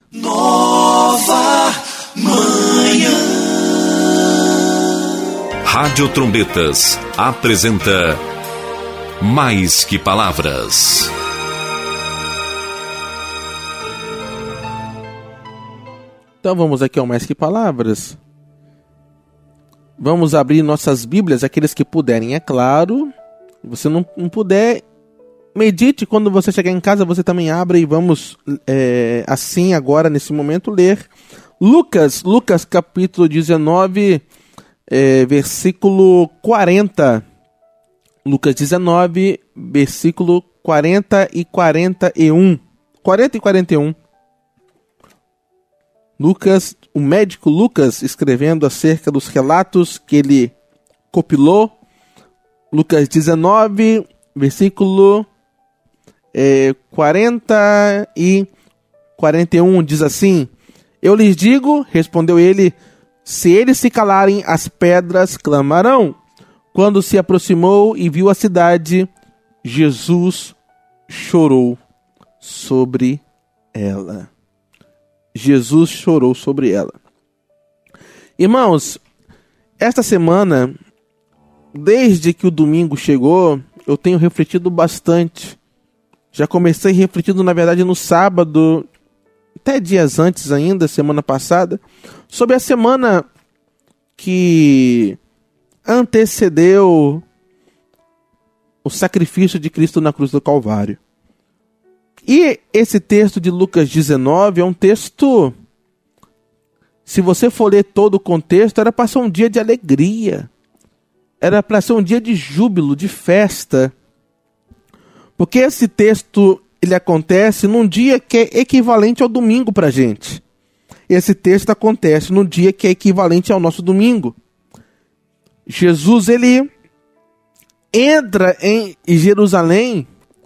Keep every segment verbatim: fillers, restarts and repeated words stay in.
Nova Manhã. Rádio Trombetas apresenta Mais que Palavras. Então vamos aqui ao Mais que Palavras. Vamos abrir nossas Bíblias, aqueles que puderem, é claro. Se você não, não puder, medite. Quando você chegar em casa, você também abre e vamos, é, assim, agora, nesse momento, ler Lucas, Lucas capítulo dezenove, é, versículo quarenta. Lucas dezenove, versículo quarenta e quarenta e um. quarenta e quarenta e um. Lucas, o médico Lucas, escrevendo acerca dos relatos que ele compilou. Lucas dezenove, versículo é, quarenta e quarenta e um, diz assim: Eu lhes digo, respondeu ele, se eles se calarem, as pedras clamarão. Quando se aproximou e viu a cidade, Jesus chorou sobre ela. Jesus chorou sobre ela. Irmãos, esta semana, desde que o domingo chegou, eu tenho refletido bastante. Já comecei refletindo, na verdade, no sábado, até dias antes ainda, semana passada, sobre a semana que antecedeu o sacrifício de Cristo na cruz do Calvário. E esse texto de Lucas dezenove é um texto, se você for ler todo o contexto, era para ser um dia de alegria. Era para ser um dia de júbilo, de festa. Porque esse texto, ele acontece num dia que é equivalente ao domingo para a gente. Esse texto acontece num dia que é equivalente ao nosso domingo. Jesus, ele entra em Jerusalém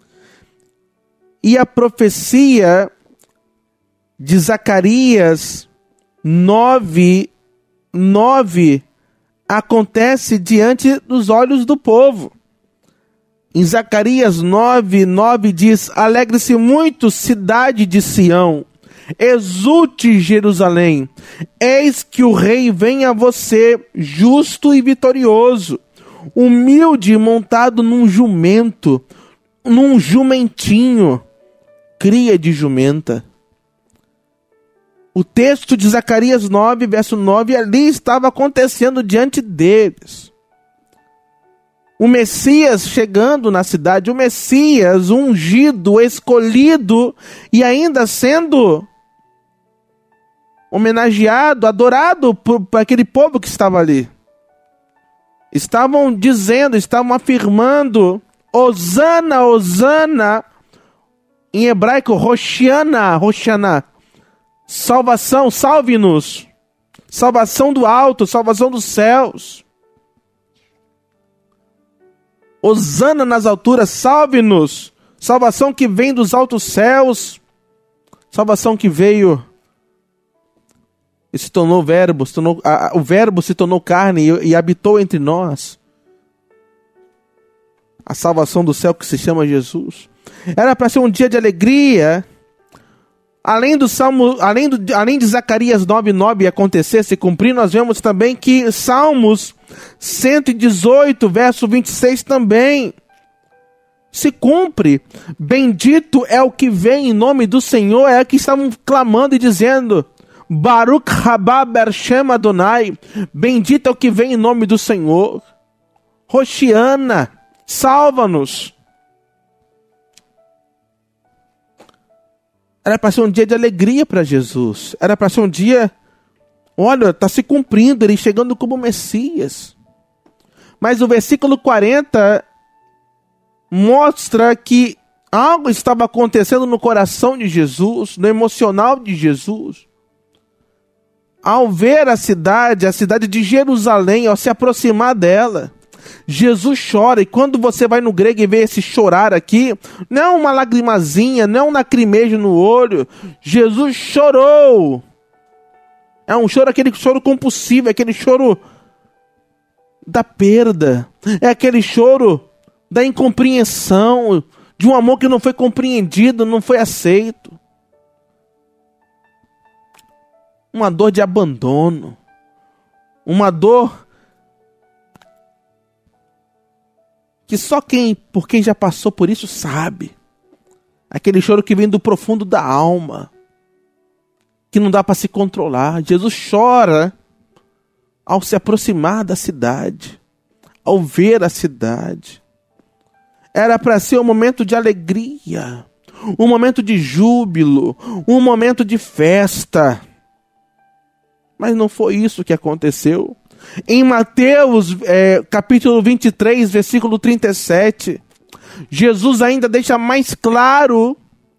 e a profecia de Zacarias nove, nove acontece diante dos olhos do povo. Em Zacarias nove, nove diz: Alegre-se muito, cidade de Sião, exulte Jerusalém, eis que o rei vem a você, justo e vitorioso, humilde, montado num jumento, num jumentinho, cria de jumenta. O texto de Zacarias nove, verso nove, ali estava acontecendo diante deles. O Messias chegando na cidade, o Messias ungido, escolhido e ainda sendo homenageado, adorado por, por aquele povo que estava ali. Estavam dizendo, estavam afirmando: Hosana, Hosana, em hebraico, Hoshiana, Hoshiana, salvação, salve-nos, salvação do alto, salvação dos céus. Hosana nas alturas, salve-nos, salvação que vem dos altos céus, salvação que veio e se tornou verbo, se tornou, a, o verbo se tornou carne e, e habitou entre nós. A salvação do céu que se chama Jesus. Era para ser um dia de alegria. Além do Salmo, além, do, além de Zacarias nove, nove acontecer, se cumprir, nós vemos também que Salmos cento e dezoito, verso vinte e seis também se cumpre. Bendito é o que vem em nome do Senhor, é que estavam clamando e dizendo: Baruch haba bershem Adonai, bendito é o que vem em nome do Senhor. Hoshiana, salva-nos. Era para ser um dia de alegria para Jesus. Era para ser um dia, olha, está se cumprindo, ele chegando como Messias. Mas o versículo quarenta mostra que algo estava acontecendo no coração de Jesus, no emocional de Jesus. Ao ver a cidade, a cidade de Jerusalém, ao se aproximar dela, Jesus chora. E quando você vai no grego e vê esse chorar aqui, não é uma lagrimazinha, não é um lacrimejo no olho. Jesus chorou. É um choro, aquele choro compulsivo, é aquele choro da perda, é aquele choro da incompreensão, de um amor que não foi compreendido, não foi aceito. uma dor de abandono, uma dor que só quem, por quem já passou por isso sabe. Aquele choro que vem do profundo da alma, que não dá para se controlar. Jesus chora ao se aproximar da cidade, ao ver a cidade. Era para ser um momento de alegria, um momento de júbilo, um momento de festa. Mas não foi isso que aconteceu. Em Mateus, é, capítulo vinte e três, versículo trinta e sete, Jesus ainda deixa mais claro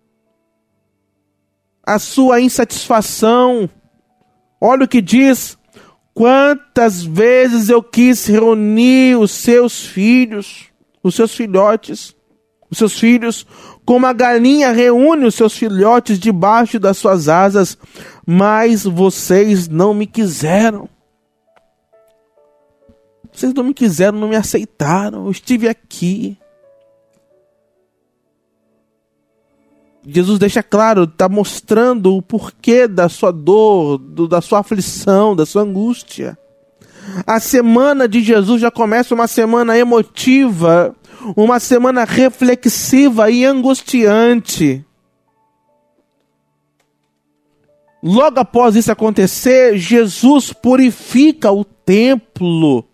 a sua insatisfação. Olha o que diz: quantas vezes eu quis reunir os seus filhos, os seus filhotes, os seus filhos, como a galinha reúne os seus filhotes debaixo das suas asas, mas vocês não me quiseram. Vocês não me quiseram, não me aceitaram. Eu estive aqui. Jesus deixa claro, está mostrando o porquê da sua dor, do, da sua aflição, da sua angústia. A semana de Jesus já começa uma semana emotiva, uma semana reflexiva e angustiante. Logo após isso acontecer, Jesus purifica o templo,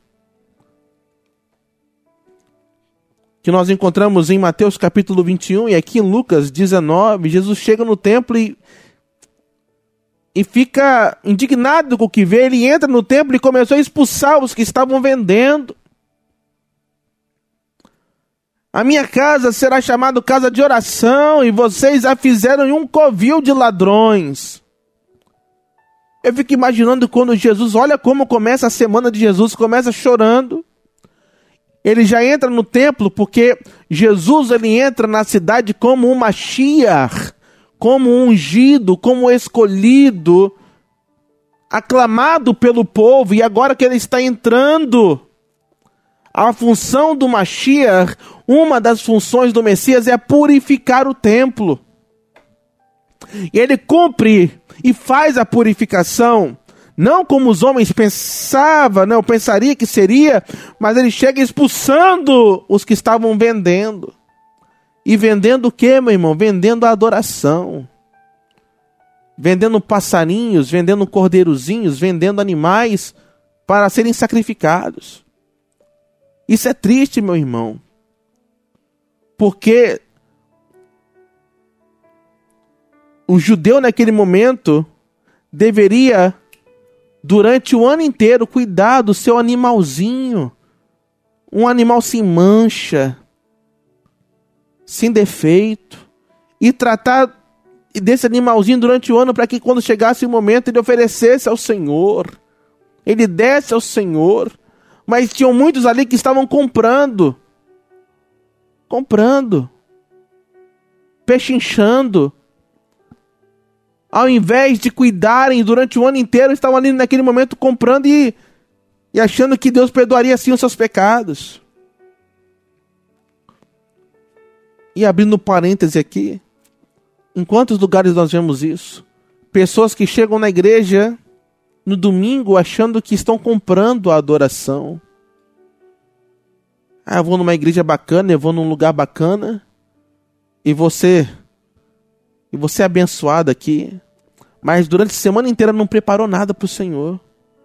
que nós encontramos em Mateus capítulo vinte e um e aqui em Lucas dezenove. Jesus chega no templo e, e fica indignado com o que vê. Ele entra no templo e começou a expulsar os que estavam vendendo. A minha casa será chamada casa de oração e vocês a fizeram em um covil de ladrões. Eu fico imaginando quando Jesus, olha como começa a semana de Jesus, começa chorando. Ele já entra no templo porque Jesus ele entra na cidade como um Mashiach, como um ungido, como um escolhido, aclamado pelo povo. E agora que ele está entrando, a função do Mashiach, uma das funções do Messias é purificar o templo. E ele cumpre e faz a purificação, não como os homens pensavam, não, pensaria que seria, mas ele chega expulsando os que estavam vendendo. E vendendo o quê, meu irmão? Vendendo a adoração. Vendendo passarinhos, vendendo cordeirozinhos, vendendo animais para serem sacrificados. Isso é triste, meu irmão. Porque o judeu naquele momento deveria, durante o ano inteiro, cuidar do seu animalzinho. Um animal sem mancha, sem defeito. E tratar desse animalzinho durante o ano para que quando chegasse o momento ele oferecesse ao Senhor. Ele desse ao Senhor. Mas tinham muitos ali que estavam comprando. Comprando. Pechinchando. Ao invés de cuidarem durante o ano inteiro, estavam ali naquele momento comprando e, e achando que Deus perdoaria assim os seus pecados. E abrindo parêntese aqui, em quantos lugares nós vemos isso? Pessoas que chegam na igreja no domingo achando que estão comprando a adoração. Ah, eu vou numa igreja bacana, eu vou num lugar bacana, e você... E você é abençoado aqui, mas durante a semana inteira não preparou nada para o Senhor.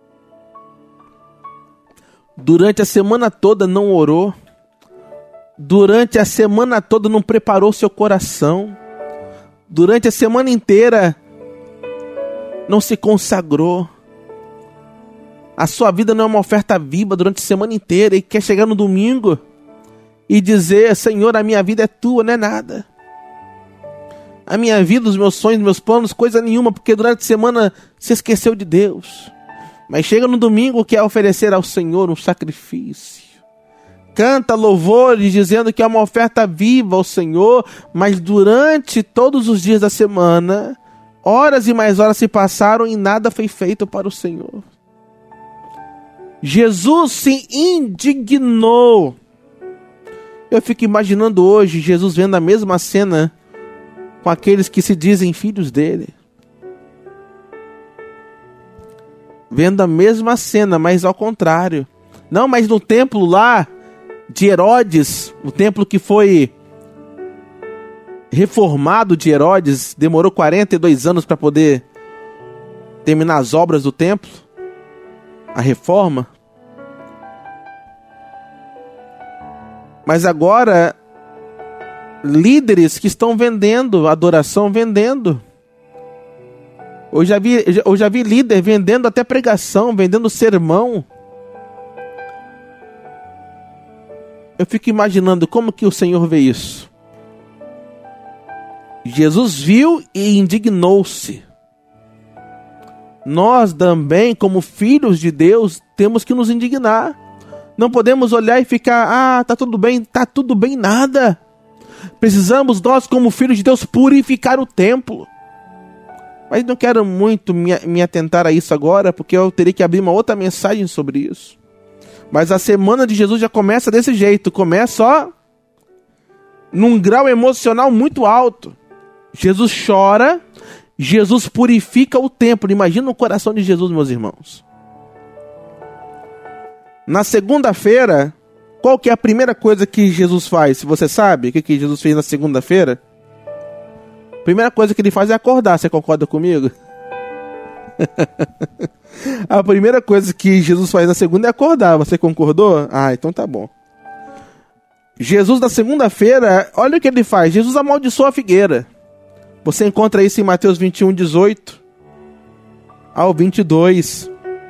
Durante a semana toda não orou. Durante a semana toda não preparou seu coração. Durante a semana inteira não se consagrou. A sua vida não é uma oferta viva durante a semana inteira e quer chegar no domingo e dizer: Senhor, a minha vida é tua, não é nada. A minha vida, os meus sonhos, meus planos, coisa nenhuma, porque durante a semana se esqueceu de Deus. Mas chega no domingo, quer oferecer ao Senhor um sacrifício. Canta louvores dizendo que é uma oferta viva ao Senhor, mas durante todos os dias da semana, horas e mais horas se passaram e nada foi feito para o Senhor. Jesus se indignou. Eu fico imaginando hoje Jesus vendo a mesma cena com aqueles que se dizem filhos dele. vendo a mesma cena, mas ao contrário. Não, mas no templo lá de Herodes, o templo que foi reformado de Herodes, demorou quarenta e dois anos para poder terminar as obras do templo, a reforma. Mas agora, líderes que estão vendendo adoração, vendendo. Eu já vi, eu já vi líder vendendo até pregação, vendendo sermão. Eu fico imaginando como que o Senhor vê isso. Jesus viu e indignou-se. Nós também, como filhos de Deus, temos que nos indignar. Não podemos olhar e ficar, ah, tá tudo bem, tá tudo bem, nada. Precisamos nós, como filhos de Deus, purificar o templo. Mas não quero muito me, me atentar a isso agora, porque eu teria que abrir uma outra mensagem sobre isso. Mas a semana de Jesus já começa desse jeito, começa ó, num grau emocional muito alto. Jesus chora, Jesus purifica o templo. Imagina o coração de Jesus, meus irmãos. Na segunda-feira, qual que é a primeira coisa que Jesus faz? Se você sabe o que, que Jesus fez na segunda-feira, a primeira coisa que ele faz é acordar. Você concorda comigo? A primeira coisa que Jesus faz na segunda é acordar. Você concordou? Ah, então tá bom. Jesus na segunda-feira, olha o que ele faz. Jesus amaldiçoa a figueira. Você encontra isso em Mateus vinte e um, dezoito ao vinte e dois.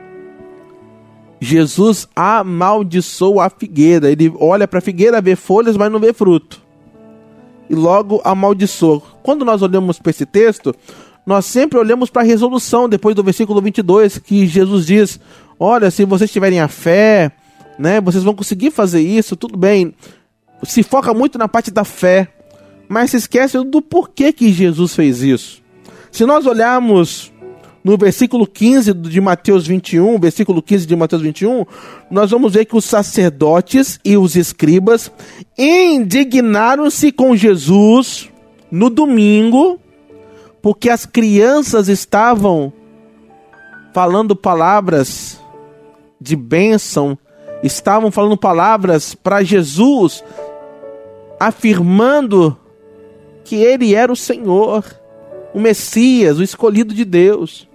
Jesus amaldiçoa a figueira. Ele olha para a figueira, vê folhas, mas não vê fruto. E logo amaldiçoa. Quando nós olhamos para esse texto, nós sempre olhamos para a resolução, depois do versículo vinte e dois, que Jesus diz, olha, se vocês tiverem a fé, né, vocês vão conseguir fazer isso, tudo bem. Se foca muito na parte da fé, mas se esquece do porquê que Jesus fez isso. Se nós olharmos no versículo quinze de Mateus vinte e um, versículo quinze de Mateus vinte e um, nós vamos ver que os sacerdotes e os escribas indignaram-se com Jesus no domingo, porque as crianças estavam falando palavras de bênção, estavam falando palavras para Jesus, afirmando que ele era o Senhor, o Messias, o escolhido de Deus.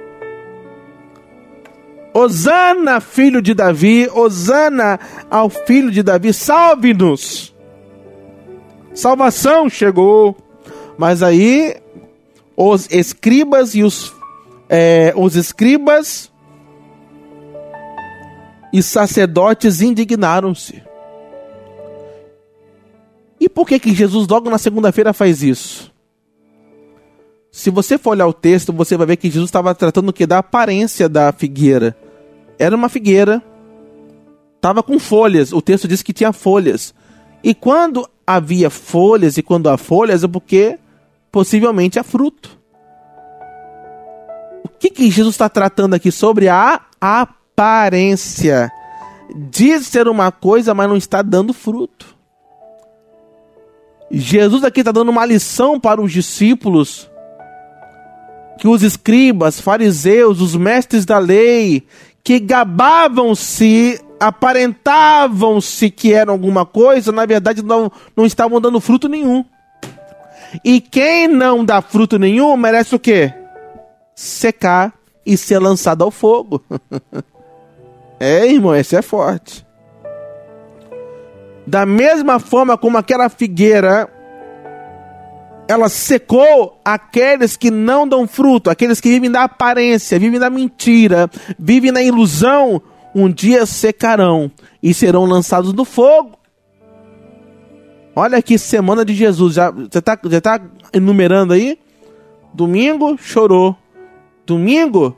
Hosana, filho de Davi, Hosana ao filho de Davi, salve-nos. Salvação chegou. Mas aí os escribas e os, é, os escribas e sacerdotes indignaram-se. E por que que Jesus logo na segunda-feira faz isso? Se você for olhar o texto, você vai ver que Jesus estava tratando o que? Da aparência da figueira. Era uma figueira, estava com folhas, o texto diz que tinha folhas. E quando havia folhas, e quando há folhas, é porque possivelmente há fruto. O que que Jesus está tratando aqui? Sobre a aparência. Diz ser uma coisa, mas não está dando fruto. Jesus aqui está dando uma lição para os discípulos, que os escribas, fariseus, os mestres da lei, que gabavam-se, aparentavam-se que eram alguma coisa, na verdade não, não estavam dando fruto nenhum. E quem não dá fruto nenhum merece o quê? Secar e ser lançado ao fogo. É, irmão, esse é forte. Da mesma forma como aquela figueira, ela secou aqueles que não dão fruto, aqueles que vivem da aparência, vivem da mentira, vivem na ilusão, um dia secarão e serão lançados no fogo. Olha aqui, semana de Jesus, já está já tá enumerando aí? Domingo, chorou. Domingo,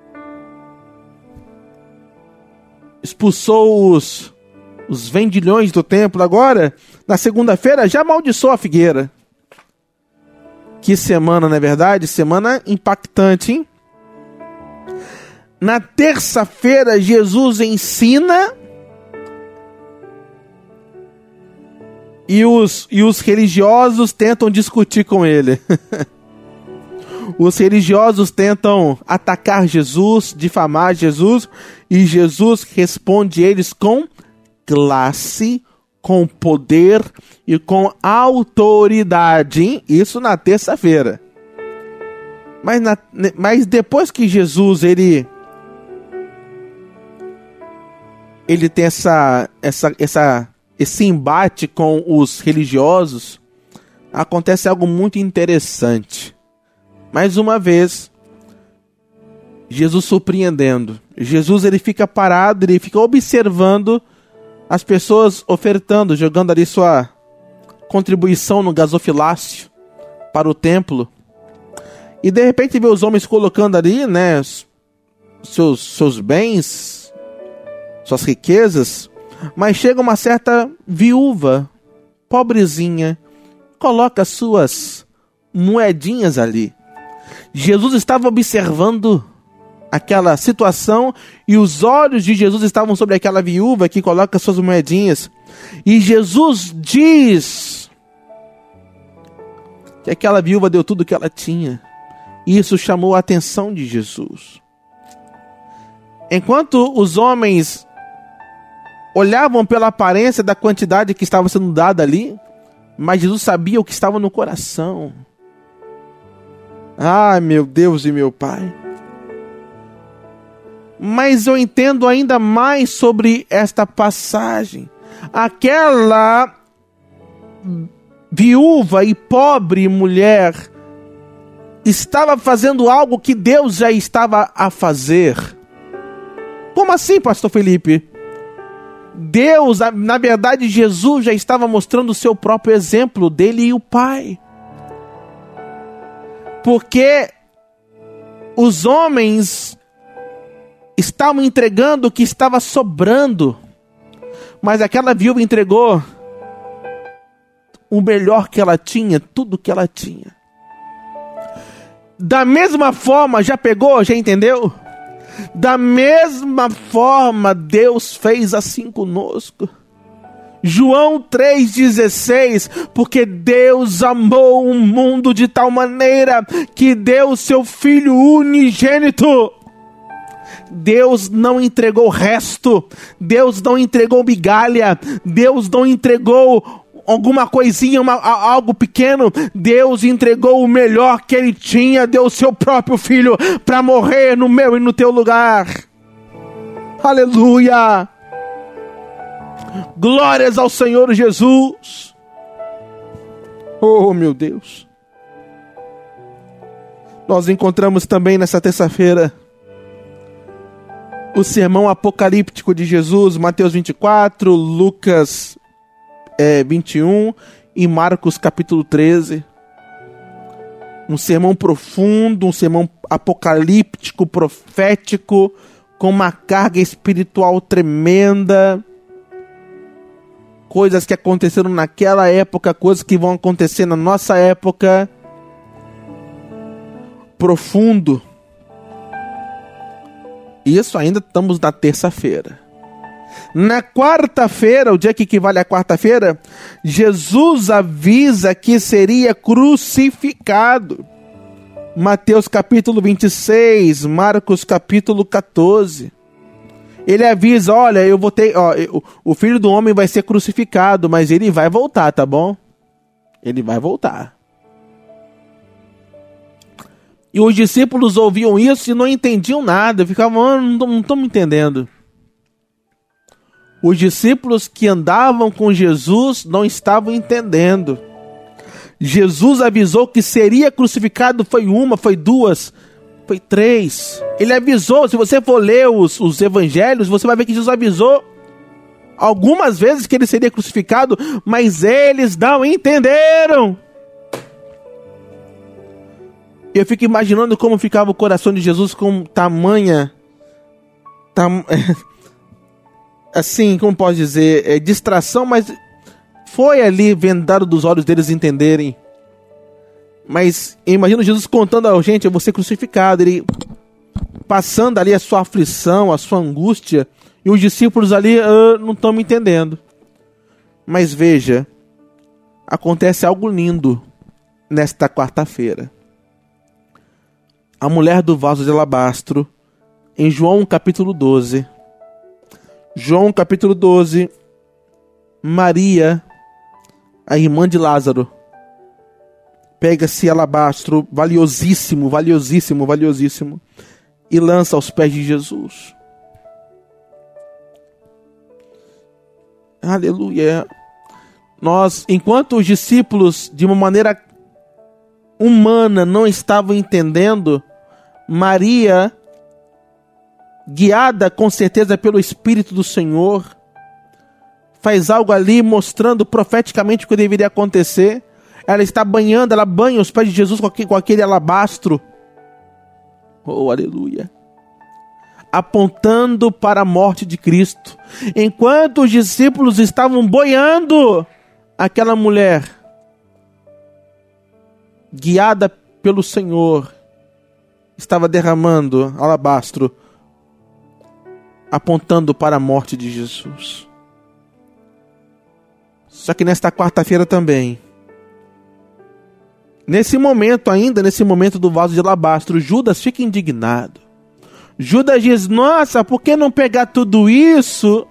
expulsou os, os vendilhões do templo. Agora, na segunda-feira, já amaldiçoou a figueira. Que semana, não é verdade? Semana impactante, hein? Na terça-feira, Jesus ensina e os, e os religiosos tentam discutir com ele. Os religiosos tentam atacar Jesus, difamar Jesus, e Jesus responde eles com classe, com poder e com autoridade. Hein? Isso na terça-feira. Mas, na, mas depois que Jesus ele, ele tem essa, essa, essa, esse embate com os religiosos, acontece algo muito interessante. Mais uma vez, Jesus surpreendendo. Jesus ele fica parado, ele fica observando as pessoas ofertando, jogando ali sua contribuição no gasofilácio para o templo. E de repente vê os homens colocando ali, né, seus, seus bens, suas riquezas. Mas chega uma certa viúva, pobrezinha, coloca suas moedinhas ali. Jesus estava observando aquela situação e os olhos de Jesus estavam sobre aquela viúva que coloca suas moedinhas. E Jesus diz que aquela viúva deu tudo o que ela tinha. E isso chamou a atenção de Jesus. Enquanto os homens olhavam pela aparência da quantidade que estava sendo dada ali, mas Jesus sabia o que estava no coração. Ai, meu Deus e meu Pai. Mas eu entendo ainda mais sobre esta passagem. Aquela viúva e pobre mulher estava fazendo algo que Deus já estava a fazer. Como assim, pastor Felipe? Deus, na verdade, Jesus já estava mostrando o seu próprio exemplo dele e o Pai. Porque os homens estavam entregando o que estava sobrando, mas aquela viúva entregou o melhor que ela tinha, tudo que ela tinha. Da mesma forma, já pegou, já entendeu? Da mesma forma, Deus fez assim conosco. João três dezesseis, porque Deus amou o mundo de tal maneira que deu seu Filho unigênito. Deus não entregou o resto, Deus não entregou migalha, Deus não entregou alguma coisinha, uma, algo pequeno. Deus entregou o melhor que Ele tinha, deu o seu próprio Filho para morrer no meu e no teu lugar. Aleluia! Glórias ao Senhor Jesus. Oh, meu Deus. Nós encontramos também nessa terça-feira o sermão apocalíptico de Jesus, Mateus vinte e quatro, Lucas é, vinte e um e Marcos capítulo treze. Um sermão profundo, um sermão apocalíptico, profético, com uma carga espiritual tremenda. Coisas que aconteceram naquela época, coisas que vão acontecer na nossa época. Profundo. Isso ainda estamos na terça-feira. Na quarta-feira, o dia que equivale à quarta-feira, Jesus avisa que seria crucificado. Mateus capítulo vinte e seis, Marcos capítulo catorze. Ele avisa, olha, eu vou ter, ó, eu, o Filho do Homem vai ser crucificado, mas ele vai voltar, tá bom? Ele vai voltar. E os discípulos ouviam isso e não entendiam nada, ficavam, ah, não estou me entendendo. Os discípulos que andavam com Jesus não estavam entendendo. Jesus avisou que seria crucificado, foi uma, foi duas, foi três. Ele avisou, se você for ler os, os evangelhos, você vai ver que Jesus avisou algumas vezes que ele seria crucificado, mas eles não entenderam. Eu fico imaginando como ficava o coração de Jesus com tamanha... Tam, assim, como posso dizer? É, distração, mas foi ali vendado dos olhos deles entenderem. Mas imagino Jesus contando a gente, eu vou ser crucificado. Ele passando ali a sua aflição, a sua angústia. E os discípulos ali uh, não estão me entendendo. Mas veja, acontece algo lindo nesta quarta-feira. a mulher do vaso de alabastro, em João capítulo doze. João capítulo doze, Maria, a irmã de Lázaro, pega esse alabastro valiosíssimo, valiosíssimo, valiosíssimo, e lança aos pés de Jesus. Aleluia. Nós, enquanto os discípulos, de uma maneira humana, não estavam entendendo, Maria, guiada com certeza pelo Espírito do Senhor, faz algo ali mostrando profeticamente o que deveria acontecer. Ela está banhando, ela banha os pés de Jesus com aquele, com aquele alabastro. Oh, aleluia. Apontando para a morte de Cristo. Enquanto os discípulos estavam boiando, aquela mulher, guiada pelo Senhor, estava derramando alabastro, apontando para a morte de Jesus. Só que nesta quarta-feira também, nesse momento ainda, nesse momento do vaso de alabastro, Judas fica indignado. Judas diz: nossa, por que não pegar tudo isso?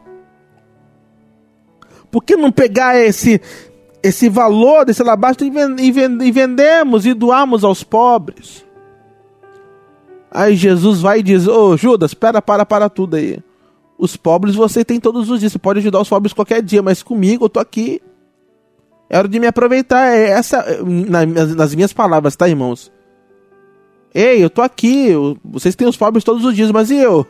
Por que não pegar esse, esse valor desse alabastro e vendemos e doamos aos pobres? Aí Jesus vai e diz: ô Judas, espera, para, para tudo aí. Os pobres você tem todos os dias, você pode ajudar os pobres qualquer dia, mas comigo eu tô aqui. É hora de me aproveitar. É essa, nas minhas palavras, tá, irmãos? Ei, eu tô aqui, eu, vocês têm os pobres todos os dias, mas e eu?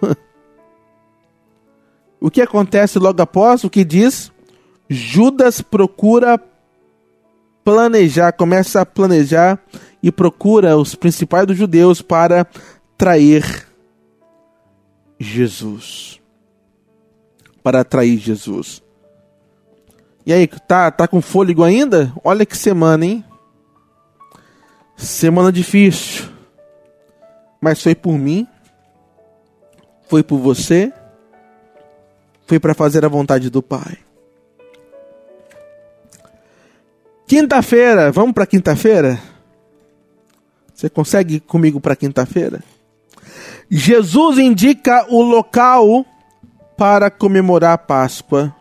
O que acontece logo após? O que diz? Judas procura planejar, começa a planejar e procura os principais dos judeus para trair Jesus. Para trair Jesus. E aí, tá, tá com fôlego ainda? Olha que semana, hein? Semana difícil. Mas foi por mim, foi por você, foi para fazer a vontade do Pai. Quinta-feira, vamos para quinta-feira? Você consegue ir comigo para quinta-feira? Jesus indica o local para comemorar a Páscoa.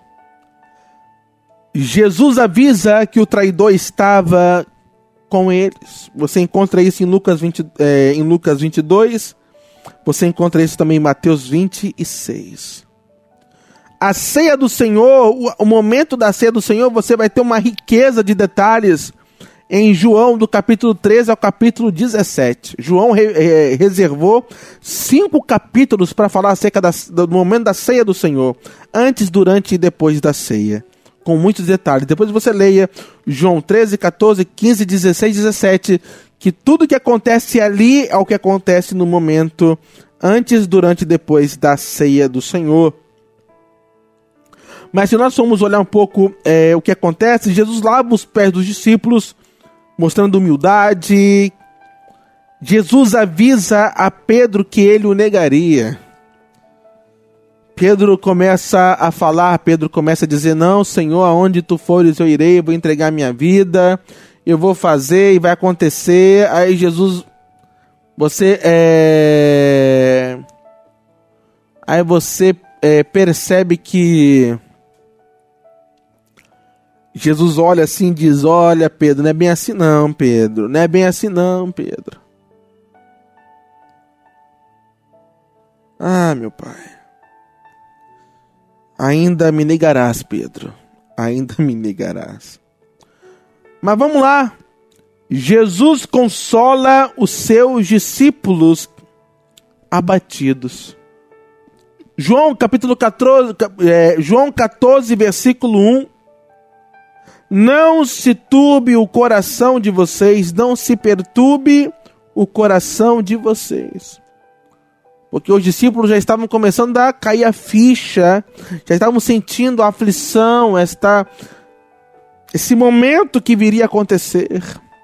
Jesus avisa que o traidor estava com eles. Você encontra isso em Lucas, vinte, é, em Lucas vinte e dois. Você encontra isso também em Mateus vinte e seis. A ceia do Senhor, o, o momento da ceia do Senhor, você vai ter uma riqueza de detalhes em João, do capítulo treze ao capítulo dezessete. João re, re, reservou cinco capítulos para falar acerca da, do momento da ceia do Senhor. Antes, durante e depois da ceia. Com muitos detalhes. Depois você leia João treze, catorze, quinze, dezesseis, dezessete, que tudo que acontece ali é o que acontece no momento antes, durante e depois da ceia do Senhor. Mas se nós formos olhar um pouco é, o que acontece, Jesus lava os pés dos discípulos, mostrando humildade. Jesus avisa a Pedro que ele o negaria. Pedro começa a falar, Pedro começa a dizer: não, Senhor, aonde tu fores eu irei, eu vou entregar minha vida, eu vou fazer e vai acontecer. Aí Jesus, você é... Aí você é, percebe que Jesus olha assim e diz: olha, Pedro, não é bem assim não, Pedro, não é bem assim não, Pedro. Ah, meu Pai. Ainda me negarás, Pedro. Ainda me negarás. Mas vamos lá. Jesus consola os seus discípulos abatidos. João capítulo catorze, é, João catorze, versículo um. Não se turbe o coração de vocês, não se perturbe o coração de vocês. Porque os discípulos já estavam começando a cair a ficha, já estavam sentindo a aflição, esta, esse momento que viria a acontecer.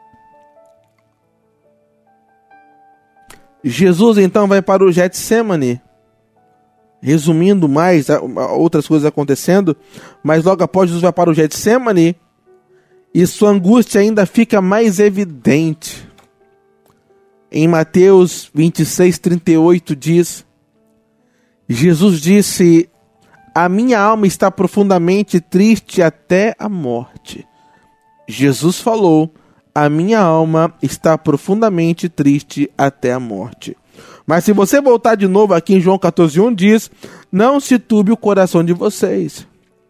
Jesus então vai para o Getsêmani, resumindo mais, outras coisas acontecendo, mas logo após Jesus vai para o Getsêmani, e sua angústia ainda fica mais evidente. Em Mateus vinte e seis, trinta e oito diz: Jesus disse: a minha alma está profundamente triste até a morte. Jesus falou: a minha alma está profundamente triste até a morte. Mas se você voltar de novo aqui em João quatorze, um diz: não se turbe o coração de vocês.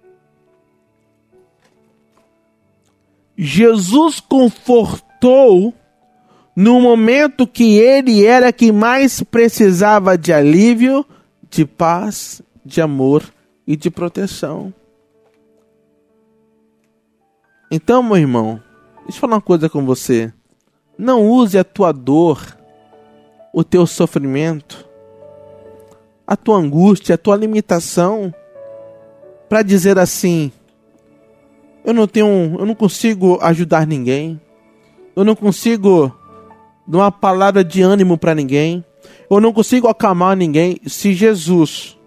Jesus confortou no momento que ele era quem mais precisava de alívio, de paz, de amor e de proteção. Então, meu irmão, deixa eu falar uma coisa com você. Não use a tua dor, o teu sofrimento, a tua angústia, a tua limitação para dizer assim: eu não tenho, eu não consigo ajudar ninguém. Eu não consigo dar uma palavra de ânimo para ninguém. Eu não consigo acalmar ninguém. Se Jesus,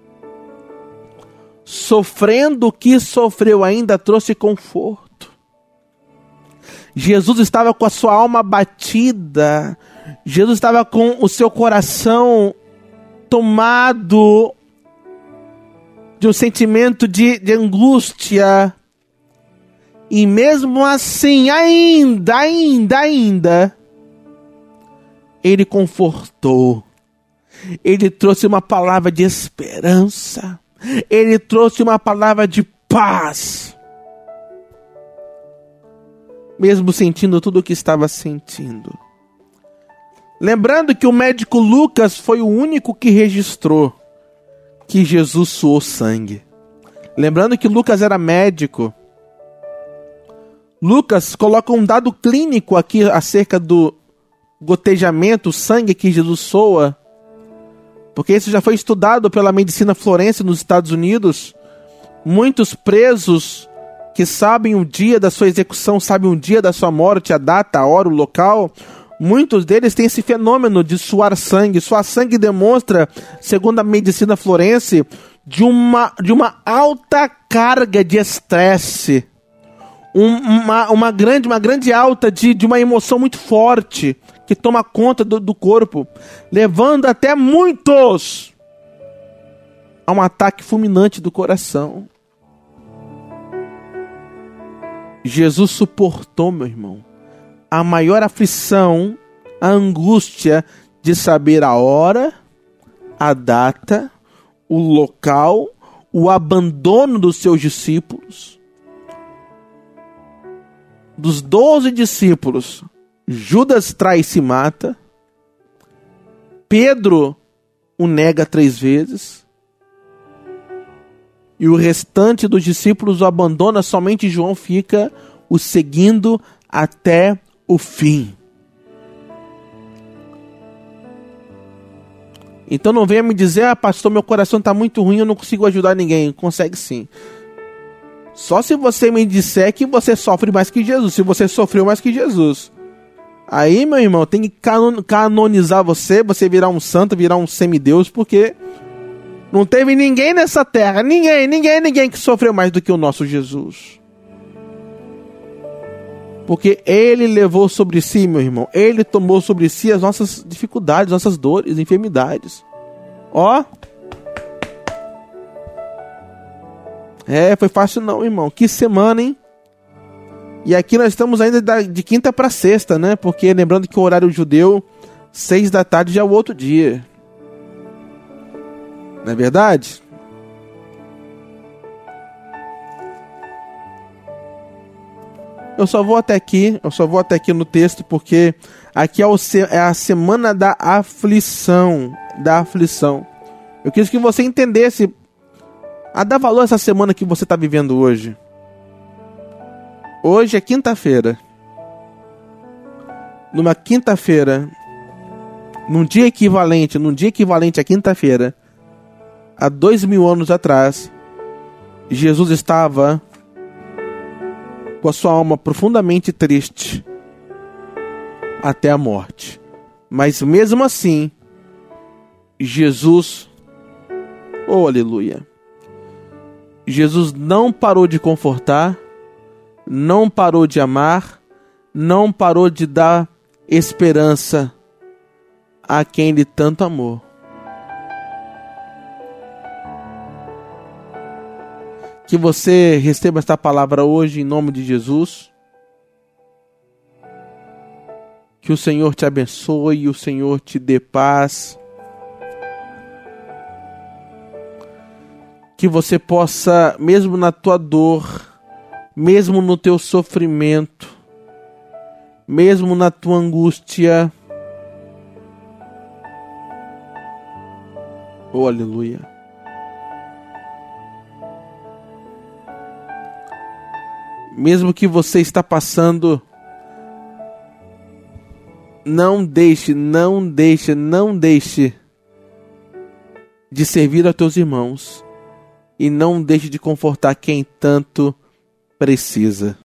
sofrendo o que sofreu, ainda trouxe conforto. Jesus estava com a sua alma abatida. Jesus estava com o seu coração tomado de um sentimento de, de angústia. E mesmo assim, ainda, ainda, ainda, ele confortou. Ele trouxe uma palavra de esperança. Ele trouxe uma palavra de paz. Mesmo sentindo tudo o que estava sentindo. Lembrando que o médico Lucas foi o único que registrou que Jesus suou sangue. Lembrando que Lucas era médico. Lucas coloca um dado clínico aqui acerca do gotejamento, o sangue que Jesus soa, porque isso já foi estudado pela medicina forense nos Estados Unidos. Muitos presos que sabem o dia da sua execução, sabem o dia da sua morte, a data, a hora, o local, muitos deles têm esse fenômeno de suar sangue. Suar sangue demonstra, segundo a medicina forense, de uma, de uma alta carga de estresse. Um, uma, uma, grande, uma grande alta de, de uma emoção muito forte que toma conta do, do corpo, levando até muitos a um ataque fulminante do coração. Jesus suportou, meu irmão, a maior aflição, a angústia de saber a hora, a data, o local, o abandono dos seus discípulos. Dos doze discípulos, Judas trai e se mata. Pedro o nega três vezes. E o restante dos discípulos o abandona, somente João fica o seguindo até o fim. Então não venha me dizer: ah, pastor, meu coração está muito ruim, eu não consigo ajudar ninguém. Consegue sim. Só se você me disser que você sofre mais que Jesus, se você sofreu mais que Jesus. Aí, meu irmão, tem que canonizar você, você virar um santo, virar um semideus, porque não teve ninguém nessa terra, ninguém, ninguém, ninguém que sofreu mais do que o nosso Jesus. Porque ele levou sobre si, meu irmão, ele tomou sobre si as nossas dificuldades, nossas dores, enfermidades. Ó. É, foi fácil não, irmão. Que semana, hein? E aqui nós estamos ainda de quinta para sexta, né? Porque lembrando que o horário judeu, seis da tarde já é o outro dia. Não é verdade? Eu só vou até aqui, eu só vou até aqui no texto, porque aqui é, o, é a semana da aflição, da aflição. Eu quis que você entendesse a dar valor a essa semana que você está vivendo hoje. Hoje é quinta-feira. Numa quinta-feira, num dia equivalente, num dia equivalente à quinta-feira, há dois mil anos atrás, Jesus estava com a sua alma profundamente triste até a morte. Mas mesmo assim, Jesus, oh aleluia, Jesus não parou de confortar, não parou de amar, não parou de dar esperança a quem Ele tanto amou. Que você receba esta palavra hoje em nome de Jesus. Que o Senhor te abençoe, o Senhor te dê paz. Que você possa, mesmo na tua dor, mesmo no teu sofrimento, mesmo na tua angústia, oh aleluia, mesmo que você está passando, não deixe, não deixe, não deixe de servir aos teus irmãos e não deixe de confortar quem tanto precisa.